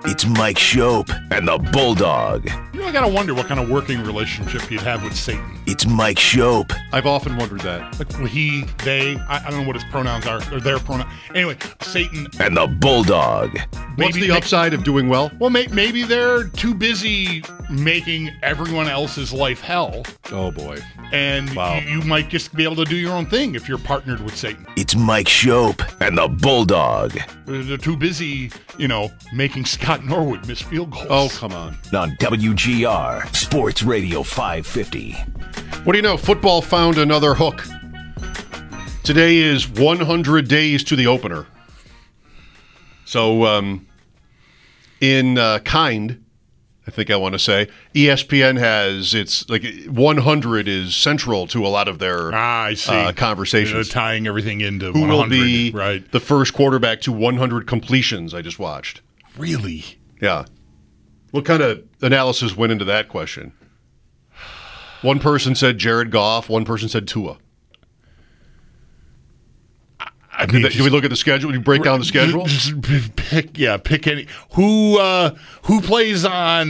It's Mike Shope and the Bulldog. You know, I gotta wonder what kind of working relationship he'd have with Satan. It's Mike Shope. I've often wondered that. Like he, they, I don't know what his pronouns are, or their pronoun. Anyway, Satan. And the Bulldog. What's the upside of doing well? Well, maybe they're too busy making everyone else's life hell. Oh, boy. And Wow. you might just be able to do your own thing if you're partnered with Satan. It's Mike Shope and the Bulldog. They're too busy, making Scott Norwood miss field goals. Oh, come on. On WGR Sports Radio 550. What do you know? Football found another hook. Today is 100 days to the opener. So, in kind, I think I want to say, ESPN has, it's like 100 is central to a lot of their I see. conversations. They're tying everything into Who 100. will be right. the first quarterback to 100 completions I just watched? Really? Yeah. What kind of analysis went into that question? One person said Jared Goff. One person said Tua. Do we look at the schedule? Do you break down the schedule? Just pick any. Who plays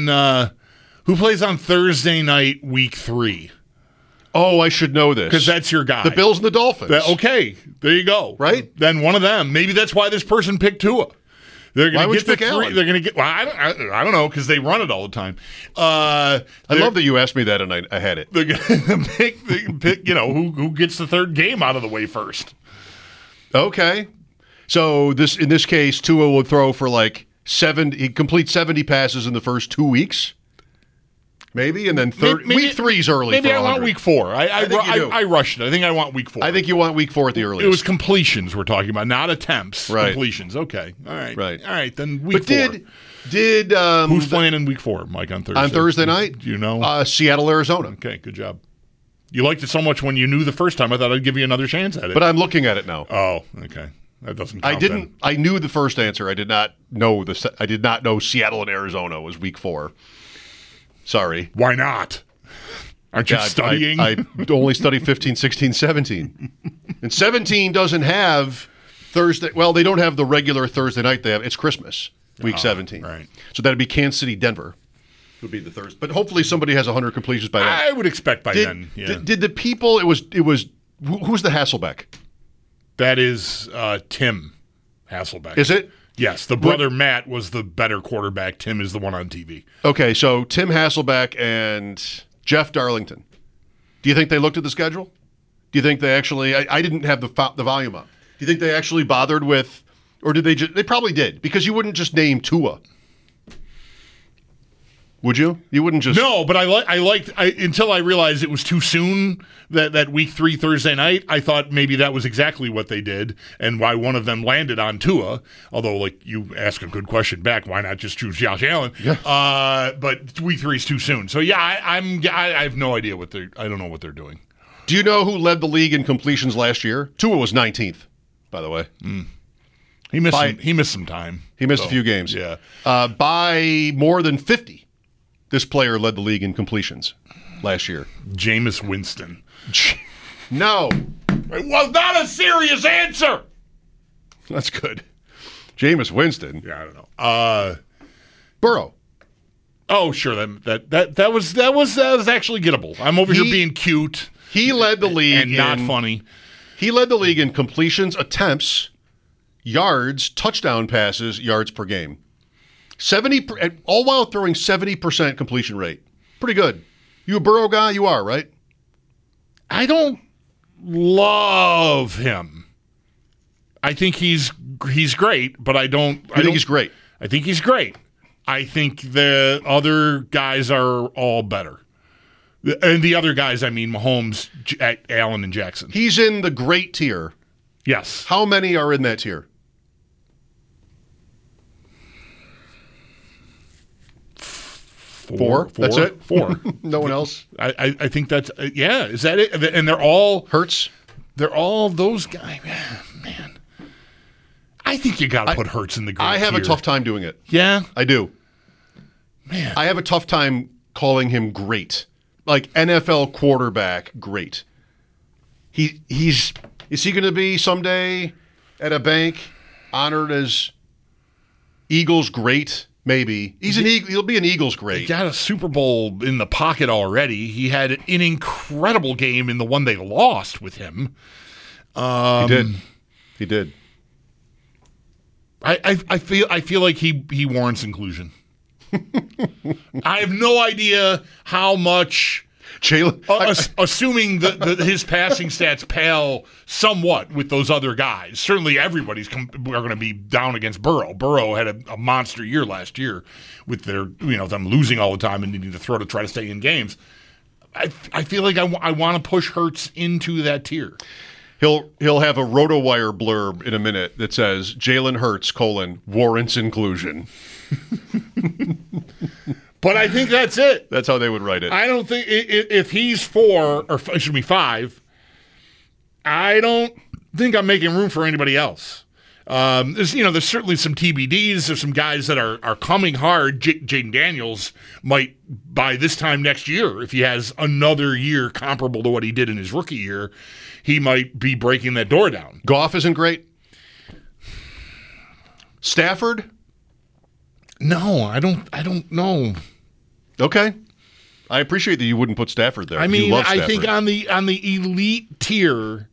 on Thursday night, week 3? Oh, I should know this. Because that's your guy. The Bills and the Dolphins. Okay, there you go. Right? Then one of them. Maybe that's why this person picked Tua. They're Why going would to get you pick the 3. Allen? They're going to get. Well, I don't know because they run it all the time. I love that you asked me that and I had it. They're going to pick. Who gets the third game out of the way first. Okay. So in this case, Tua would throw for like 7. He'd complete 70 passes in the first 2 weeks. Maybe, and then week 3's early. Maybe for I 100. want week 4. I rushed it. I think I want week 4. I think you want week 4 at the earliest. It was completions we're talking about, not attempts. Right. Completions. Okay. All right. Right. All right. Then week 4. But did who's playing in week 4, Mike, on Thursday? on Thursday night? Do you know? Seattle, Arizona. Okay. Good job. You liked it so much when you knew the first time. I thought I'd give you another chance at it. But I'm looking at it now. Oh, okay. That doesn't count. I didn't. I knew the first answer. I did not know I did not know Seattle and Arizona was week 4. Sorry. Why not? Aren't you studying? I only study 15, 16, 17. And 17 doesn't have Thursday. Well, they don't have the regular Thursday night. It's Christmas, week 17. Right. So that'd be Kansas City, Denver. Would be the Thursday. But hopefully somebody has 100 completions by then. I would expect by then. Yeah. Did the people? It was. Who's the Hasselbeck? That is Tim Hasselbeck. Is it? Yes. The brother Matt was the better quarterback. Tim is the one on TV. Okay, so Tim Hasselbeck and Jeff Darlington. Do you think they looked at the schedule? Do you think they actually? I didn't have the volume up. Do you think they actually bothered with, or did they? They probably did, because you wouldn't just name Tua. Would you? You wouldn't just. No, but I liked until I realized it was too soon that week 3 Thursday night. I thought maybe that was exactly what they did and why one of them landed on Tua. Although, like, you ask a good question back, why not just choose Josh Allen? Yeah. But week 3 is too soon. So yeah, I have no idea I don't know what they're doing. Do you know who led the league in completions last year? Tua was 19th, by the way. He missed some time. He missed a few games. Yeah. By more than 50. This player led the league in completions last year. Jameis Winston. No. It was not a serious answer. That's good. Jameis Winston. Yeah, I don't know. Burrow. Oh, sure. That was actually gettable. I'm over here being cute. He led the league and not funny. He led the league in completions, attempts, yards, touchdown passes, yards per game. 70, all while throwing 70% completion rate. Pretty good. You a Burrow guy? You are, right? I don't love him. I think he's great, but I don't. I think he's great. I think he's great. I think the other guys are all better. And the other guys, I mean Mahomes, Allen, and Jackson. He's in the great tier. Yes. How many are in that tier? 4. That's it? 4. No one else? I think that's, yeah. Is that it? And they're all. Hurts? They're all those guys. Man. I think you got to put Hurts in the great I have tier. a tough time doing it. Yeah? I do. Man. I have a tough time calling him great. Like NFL quarterback great. Is he going to be someday at a bank honored as Eagles great? maybe. He'll be an Eagles great. He got a Super Bowl in the pocket already. He had an incredible game in the one they lost with him. He did. I feel like he warrants inclusion. I have no idea how much. Jalen, assuming that his passing stats pale somewhat with those other guys. Certainly, everybody's are going to be down against Burrow. Burrow had a monster year last year with their them losing all the time and needing to throw to try to stay in games. I feel like I want to push Hurts into that tier. He'll have a RotoWire blurb in a minute that says Jalen Hurts, warrants inclusion. But I think that's it. That's how they would write it. I don't think if he's 4 or excuse me 5, I don't think I'm making room for anybody else. There's certainly some TBDs. There's some guys that are coming hard. Jaden Daniels might by this time next year, if he has another year comparable to what he did in his rookie year, he might be breaking that door down. Goff isn't great. Stafford? No, I don't know. Okay. I appreciate that you wouldn't put Stafford there. I mean, you love I Stafford. think on the elite tier,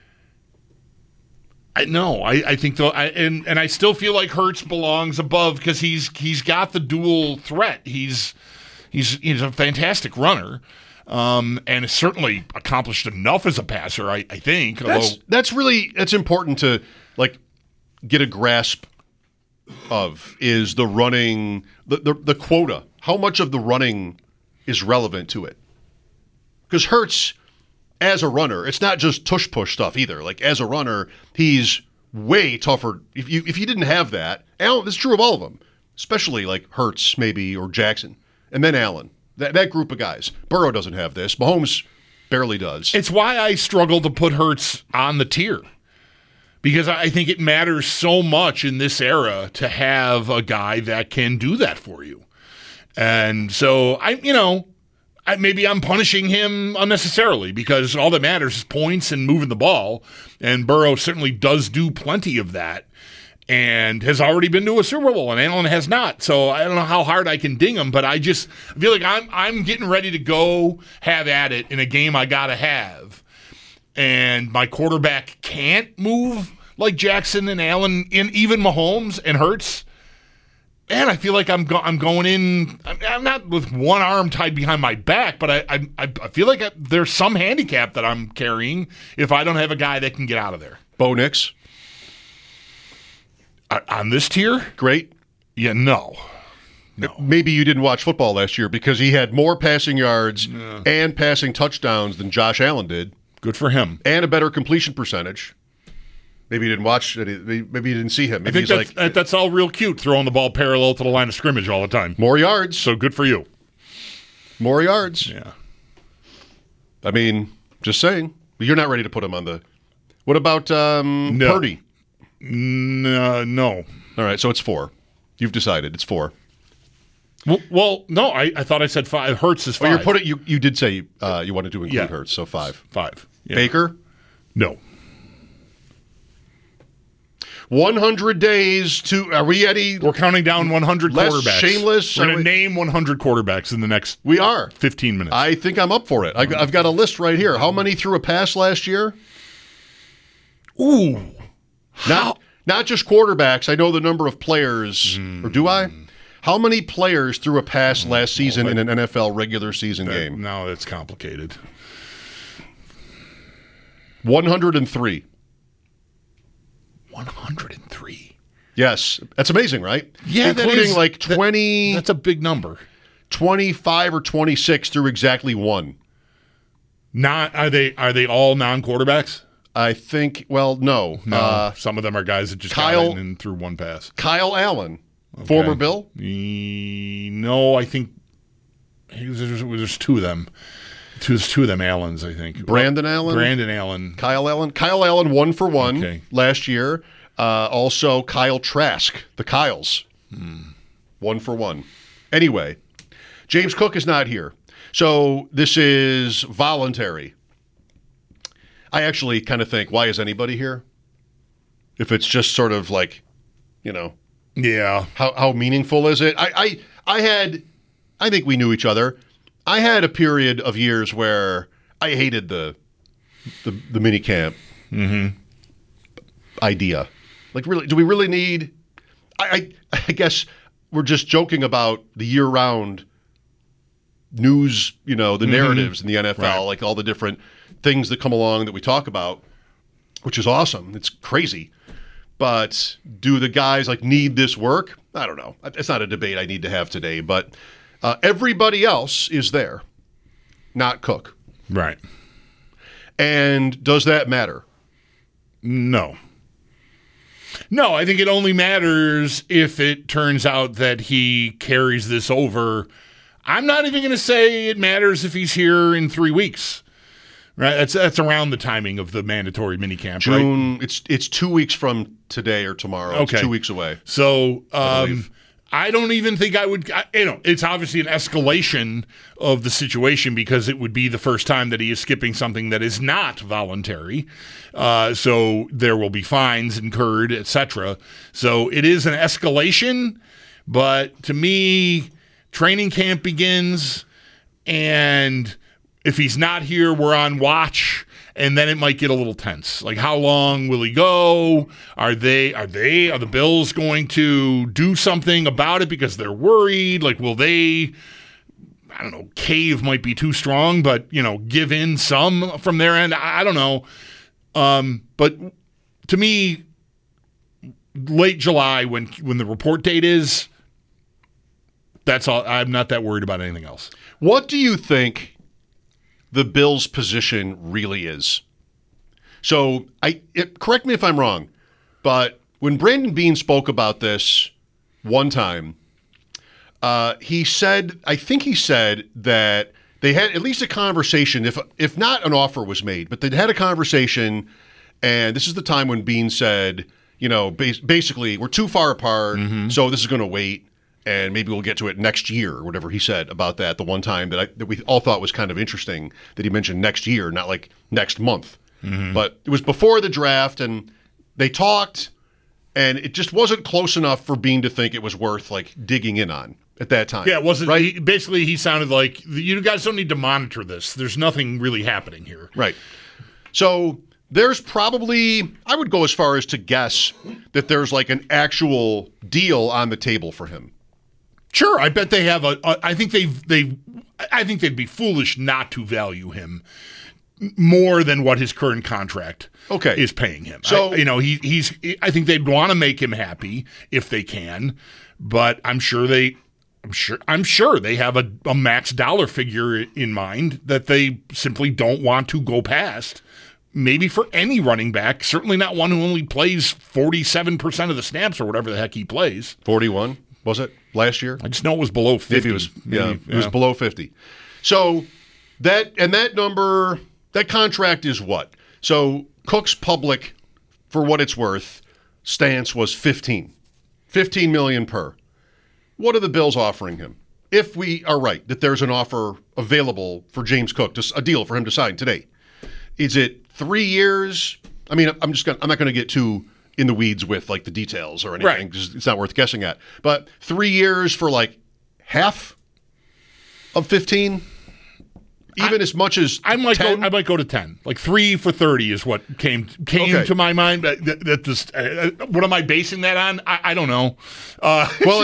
I think though, and I still feel like Hurts belongs above because he's got the dual threat. He's a fantastic runner, and has certainly accomplished enough as a passer. I think that's important to get a grasp of is the running the quota. How much of the running is relevant to it? Because Hurts, as a runner, it's not just tush push stuff either. Like as a runner, he's way tougher. If you didn't have that, Allen, it's true of all of them, especially like Hurts maybe or Jackson, and then Allen. That group of guys. Burrow doesn't have this. Mahomes barely does. It's why I struggle to put Hurts on the tier. Because I think it matters so much in this era to have a guy that can do that for you. And so, maybe I'm punishing him unnecessarily because all that matters is points and moving the ball. And Burrow certainly does do plenty of that and has already been to a Super Bowl, and Allen has not. So I don't know how hard I can ding him, but I feel like I'm getting ready to go have at it in a game I got to have. And my quarterback can't move like Jackson and Allen, and even Mahomes and Hurts. And I feel like I'm going in. I'm not with one arm tied behind my back, but I feel like there's some handicap that I'm carrying if I don't have a guy that can get out of there. Bo Nix on this tier, great. Yeah, no. Maybe you didn't watch football last year because he had more passing yards and passing touchdowns than Josh Allen did. Good for him. And a better completion percentage. Maybe you didn't watch it. Maybe you didn't see him. Maybe I think that's all real cute, throwing the ball parallel to the line of scrimmage all the time. More yards. So good for you. More yards. Yeah. I mean, just saying. You're not ready to put him on the... What about Purdy? No. All right, so it's 4. You've decided. It's 4. Well, no, I thought I said 5. Hurts is 5. Oh, you did say you wanted to include Hurts, so 5. 5. Yeah. Baker? No. 100 days to... Are we any... We're counting down 100 less quarterbacks. shameless? We're going to name 100 quarterbacks in the next we are 15 minutes. I think I'm up for it. I've got a list right here. How many threw a pass last year? Ooh. Not just quarterbacks. I know the number of players. Or do I? How many players threw a pass last season in an NFL regular season game? No, that's complicated. 103. 103. Yes. That's amazing, right? Yeah, including like 20. That's a big number. 25 or 26 through exactly 1. Are they all non-quarterbacks? I think, well, no. Some of them are guys that just Kyle, got in and threw one pass. Kyle Allen, former Bill? No, I think there's 2 of them. There's 2 of them Allens, I think. Brandon Allen? Brandon Allen. Kyle Allen. Kyle Allen 1 for 1 Okay. last year. Also, Kyle Trask, the Kyles. 1 for 1. Anyway, James Cook is not here. So this is voluntary. I actually kind of think, why is anybody here? If it's just sort of like, Yeah. How meaningful is it? I think we knew each other. I had a period of years where I hated the mini camp idea. Like, really, do we really need? I guess we're just joking about the year-round news, the narratives in the NFL, Right. like all the different things that come along that we talk about, which is awesome. It's crazy. But do the guys need this work? I don't know. It's not a debate I need to have today, but everybody else is there, not Cook. Right. And does that matter? No. No, I think it only matters if it turns out that he carries this over. I'm not even going to say it matters if he's here in 3 weeks. Right? That's around the timing of the mandatory minicamp, June, right? it's 2 weeks from today or tomorrow. Okay. It's 2 weeks away. So believe. I don't even think I would, it's obviously an escalation of the situation because it would be the first time that he is skipping something that is not voluntary. So there will be fines incurred, etc. So it is an escalation, but to me, training camp begins, and if he's not here, we're on watch, and then it might get a little tense. Like, how long will he go? Are the Bills going to do something about it because they're worried? Like, will they, I don't know, cave might be too strong, but, give in some from their end? I don't know. But to me, late July, when the report date is, that's all. I'm not that worried about anything else. What do you think the Bills' position really is? So, correct me if I'm wrong, but when Brandon Beane spoke about this one time, he said that they had at least a conversation, if not an offer was made, but they'd had a conversation, and this is the time when Beane said, basically, we're too far apart, so this is going to wait. And maybe we'll get to it next year, or whatever he said about that the one time that we all thought was kind of interesting that he mentioned next year, not like next month. But it was before the draft, and they talked, and it just wasn't close enough for Beane to think it was worth digging in on at that time. Yeah, it wasn't. Right? He sounded like, you guys don't need to monitor this. There's nothing really happening here. Right. So there's probably, I would go as far as to guess that there's an actual deal on the table for him. Sure, I bet they have I think I think they'd be foolish not to value him more than what his current contract is paying him. So I think they'd want to make him happy if they can, but I'm sure they have a max dollar figure in mind that they simply don't want to go past. Maybe for any running back, certainly not one who only plays 47% of the snaps or whatever the heck he plays. 41, was it, last year? I just know it was below 50. Maybe it was below 50. So that number, that contract is what? So Cook's public, for what it's worth, stance was 15 million per. What are the Bills offering him? If we are right that there's an offer available for James Cook, a deal for him to sign today, is it 3 years? I mean, I'm not going to get too in the weeds with the details or anything because it's not worth guessing at. But 3 years for half of 15, even as much as I might 10? go to 10. 3 for 30 is what came to my mind. But what am I basing that on? I don't know. Well,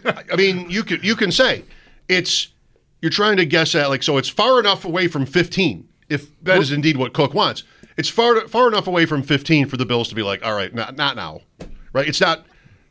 you can say you're trying to guess at so it's far enough away from 15 if that is indeed what Cook wants. It's far enough away from 15 for the Bills to be all right, not now, right? It's not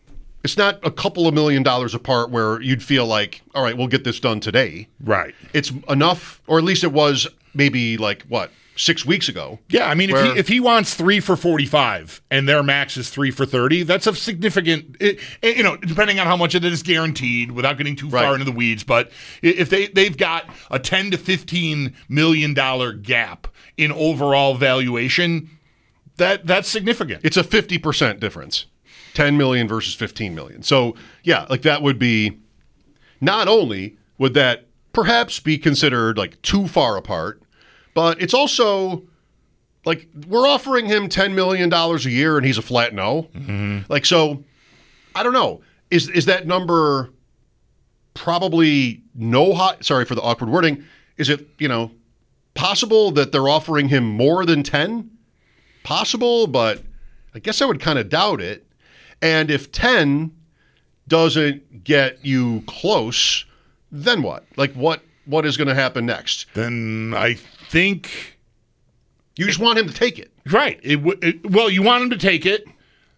a couple of $1 million apart where you'd feel all right, we'll get this done today. Right. It's enough, or at least it was maybe 6 weeks ago. Yeah, I mean, if he wants 3 for 45 and their max is 3 for 30, that's a significant, depending on how much of it is guaranteed without getting too far into the weeds. But if they've got a $10 to $15 million gap in overall valuation, that's significant. It's a 50% difference. 10 million versus 15 million. So, yeah, that would be, not only would that perhaps be considered too far apart, but it's also we're offering him $10 million a year and he's a flat no. So, I don't know. is that number probably sorry for the awkward wording. Is it, possible that they're offering him more than 10? Possible, but I guess I would kind of doubt it. And if 10 doesn't get you close, then what? Like what is going to happen next? Then I think you just want him to take it. Right. Well, you want him to take it.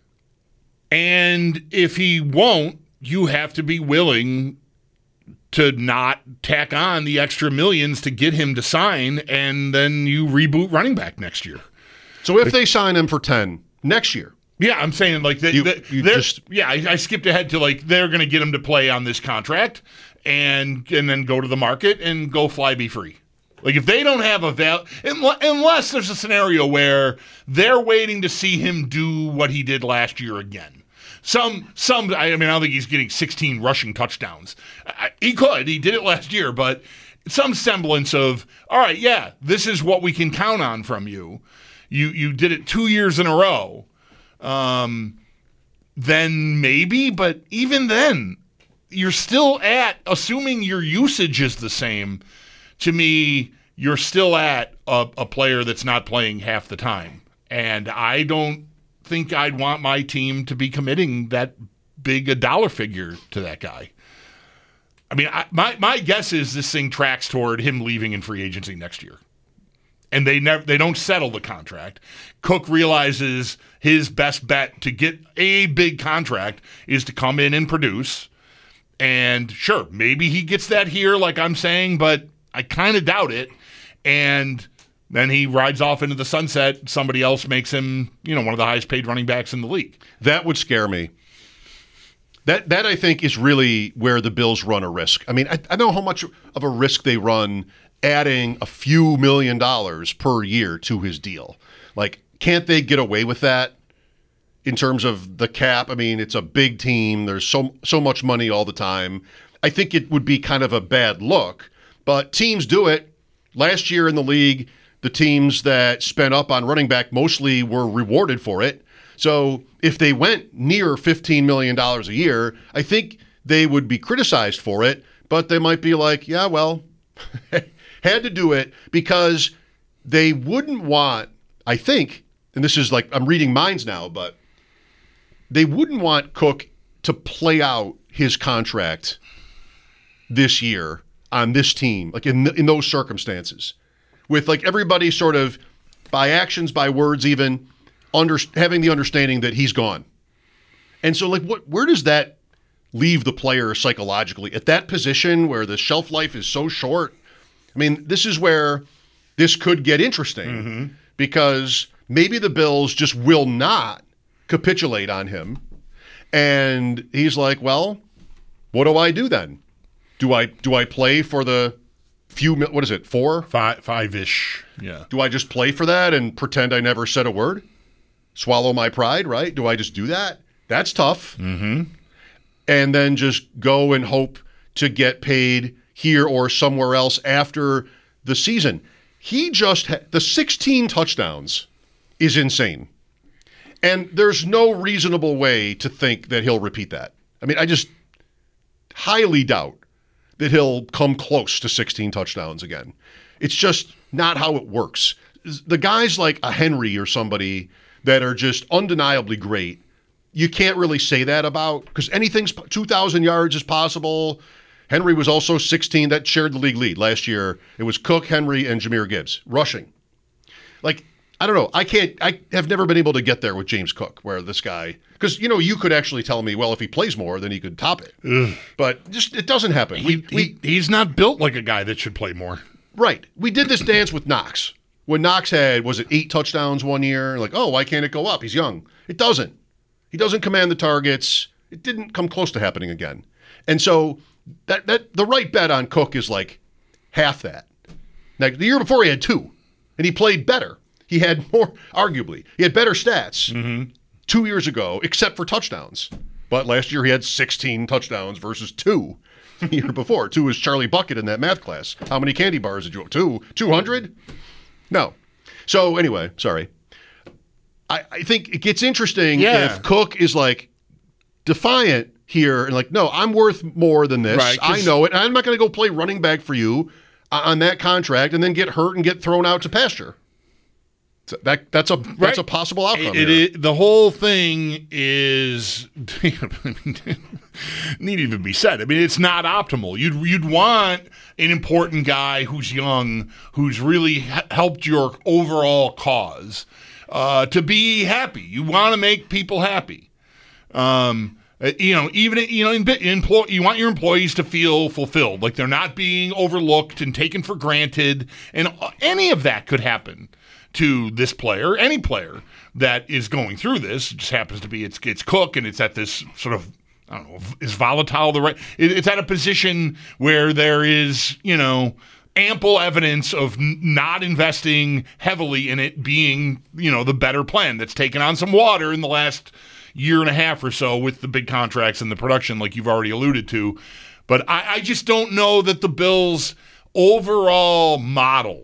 And if he won't, you have to be willing to not tack on the extra millions to get him to sign, and then you reboot running back next year. So if they sign him for 10 next year. Yeah, I'm saying like I skipped ahead to like they're going to get him to play on this contract and then go to the market and go fly be free. Like if they don't have unless there's a scenario where they're waiting to see him do what he did last year again. I don't think he's getting 16 rushing touchdowns. He did it last year, but some semblance of, all right, yeah, this is what we can count on from you. You did it 2 years in a row. Then maybe, but even then, you're still assuming your usage is the same, to me, you're still at a player that's not playing half the time. And I don't think I'd want my team to be committing that big a dollar figure to that guy. I mean, my guess is this thing tracks toward him leaving in free agency next year. And they don't settle the contract. Cook realizes his best bet to get a big contract is to come in and produce. And sure, maybe he gets that here, like I'm saying, but I kind of doubt it. And then he rides off into the sunset. Somebody else makes him, one of the highest paid running backs in the league. That would scare me. That I think is really where the Bills run a risk. I mean, I know how much of a risk they run adding a few $1 million per year to his deal. Like, can't they get away with that in terms of the cap? I mean, it's a big team. There's so much money all the time. I think it would be kind of a bad look, but teams do it. Last year in the league, the teams that spent up on running back mostly were rewarded for it. So if they went near $15 million a year, I think they would be criticized for it, but they might be like, yeah, well, had to do it because they wouldn't want, I think, and this is like, I'm reading minds now, but they wouldn't want Cook to play out his contract this year on this team, like in those circumstances. With like everybody sort of by actions, by words, even having the understanding that he's gone. And so like where does that leave the player psychologically at that position where the shelf life is so short? I mean, this is where this could get interesting because maybe the Bills just will not capitulate on him. And he's like, well, what do I do then? Do I play for the what is it, 4? 5-ish, yeah. Do I just play for that and pretend I never said a word? Swallow my pride, right? Do I just do that? That's tough. Mm-hmm. And then just go and hope to get paid here or somewhere else after the season. He just the 16 touchdowns is insane. And there's no reasonable way to think that he'll repeat that. I mean, I just highly doubt that he'll come close to 16 touchdowns again. It's just not how it works. The guys like a Henry or somebody that are just undeniably great, you can't really say that about because anything's 2,000 yards is possible. Henry was also 16 that shared the league lead last year. It was Cook, Henry, and Jahmyr Gibbs rushing. Like, I don't know. I have never been able to get there with James Cook, where this guy, because, you could actually tell me, well, if he plays more, then he could top it. Ugh. But just, it doesn't happen. He's not built like a guy that should play more. Right. We did this dance with Knox. When Knox had, was it 8 touchdowns one year? Like, oh, why can't it go up? He's young. It doesn't. He doesn't command the targets. It didn't come close to happening again. And so that the right bet on Cook is like half that. Now, the year before he had 2, and he played better. He had more, arguably, he had better stats 2 years ago, except for touchdowns. But last year he had 16 touchdowns versus 2 the year before. 2 was Charlie Bucket in that math class. How many candy bars did you have? 200? No. So anyway, sorry. I think it gets interesting if Cook is like defiant here and like, no, I'm worth more than this. Right, I know it. And I'm not going to go play running back for you on that contract and then get hurt and get thrown out to pasture. So that's a possible outcome. The whole thing is need even be said. I mean, it's not optimal. You'd want an important guy who's young, who's really helped your overall cause, to be happy. You want to make people happy. You want your employees to feel fulfilled, like they're not being overlooked and taken for granted, and any of that could happen to this player, any player that is going through this. It just happens to be it's Cook, and it's at this sort of, I don't know, is volatile the right? It's at a position where there is, ample evidence of not investing heavily in it being, the better plan that's taken on some water in the last year and a half or so with the big contracts and the production, like you've already alluded to. But I just don't know that the Bills' overall model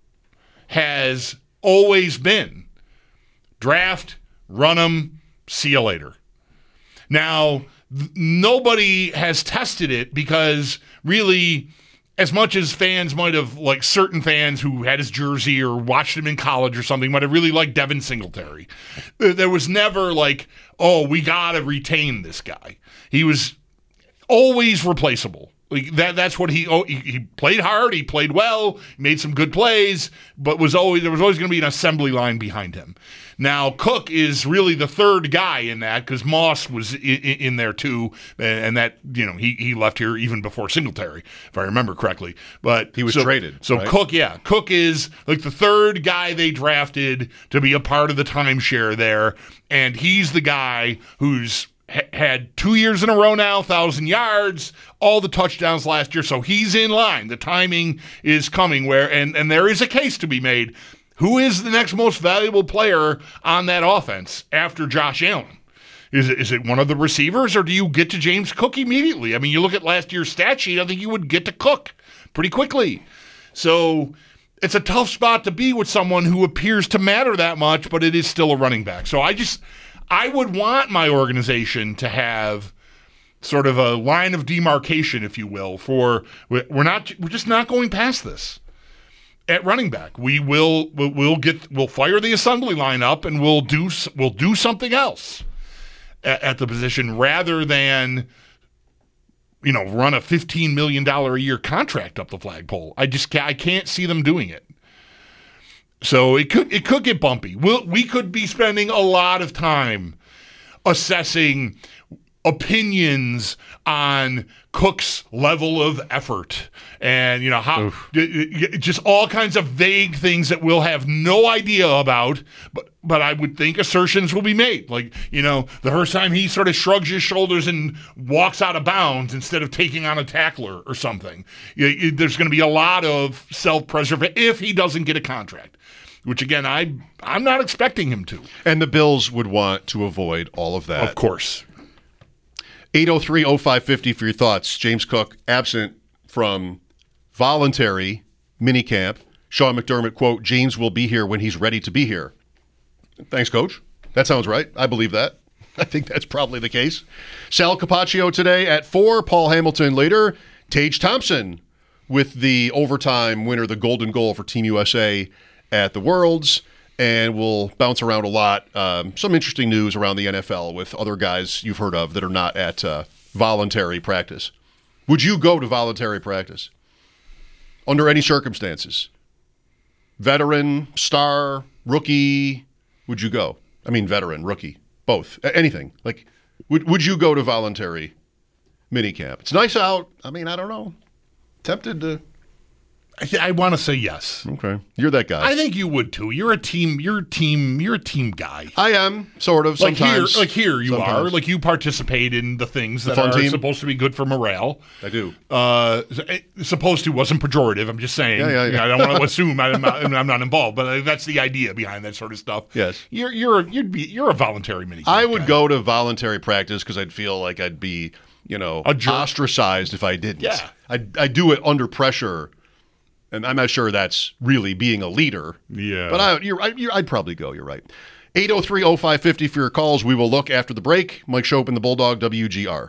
has always been draft, run them, see you later. Now, nobody has tested it because really, as much as fans might have, like certain fans who had his jersey or watched him in college or something, might have really liked Devin Singletary, there was never like, oh, we got to retain this guy. He was always replaceable. Like that's what he played hard, he played well, made some good plays, but there was always going to be an assembly line behind him. Now Cook is really the third guy in that because Moss was in there too, and that he left here even before Singletary, if I remember correctly. But he was traded. So right? Cook is like the third guy they drafted to be a part of the timeshare there, and he's the guy who's had 2 years in a row now, 1,000 yards, all the touchdowns last year. So he's in line. The timing is coming and there is a case to be made. Who is the next most valuable player on that offense after Josh Allen? Is it one of the receivers, or do you get to James Cook immediately? I mean, you look at last year's stat sheet, I think you would get to Cook pretty quickly. So it's a tough spot to be with someone who appears to matter that much, but it is still a running back. So I would want my organization to have sort of a line of demarcation, if you will, for we're just not going past this at running back. We'll fire the assembly line up and we'll do something else at the position rather than run a $15 million a year contract up the flagpole. I can't see them doing it. So it could get bumpy. We could be spending a lot of time assessing opinions on Cook's level of effort and how just all kinds of vague things that we'll have no idea about, but I would think assertions will be made, like the first time he sort of shrugs his shoulders and walks out of bounds instead of taking on a tackler or something. There's going to be a lot of self-preservation if he doesn't get a contract, which again I'm not expecting him to. And the Bills would want to avoid all of that, of course. 803-0550 for your thoughts. James Cook absent from voluntary minicamp. Sean McDermott, quote, James will be here when he's ready to be here. Thanks, Coach. That sounds right. I believe that. I think that's probably the case. Sal Capaccio today at 4. Paul Hamilton later. Tage Thompson with the overtime winner, the golden goal for Team USA at the Worlds. And we'll bounce around a lot. Some interesting news around the NFL with other guys you've heard of that are not at voluntary practice. Would you go to voluntary practice under any circumstances? Veteran, star, rookie, would you go? I mean, veteran, rookie, both. Anything. Like, would you go to voluntary minicamp? It's nice out. I mean, I don't know. Tempted to. I want to say yes. Okay, you're that guy. I think you would too. You're a team guy. I am sort of. Sometimes, here you are. Like you participate in the things that are supposed to be good for morale. I do. Supposed to wasn't pejorative. I'm just saying. Yeah. I don't want to assume I'm not involved, but that's the idea behind that sort of stuff. Yes. You're a voluntary mini. I would go to voluntary practice because I'd feel like I'd be ostracized if I didn't. Yeah. I do it under pressure. And I'm not sure that's really being a leader. Yeah. But I'd probably go. You're right. 803-0550 for your calls. We will look after the break. Mike Schopp and the Bulldog, WGR.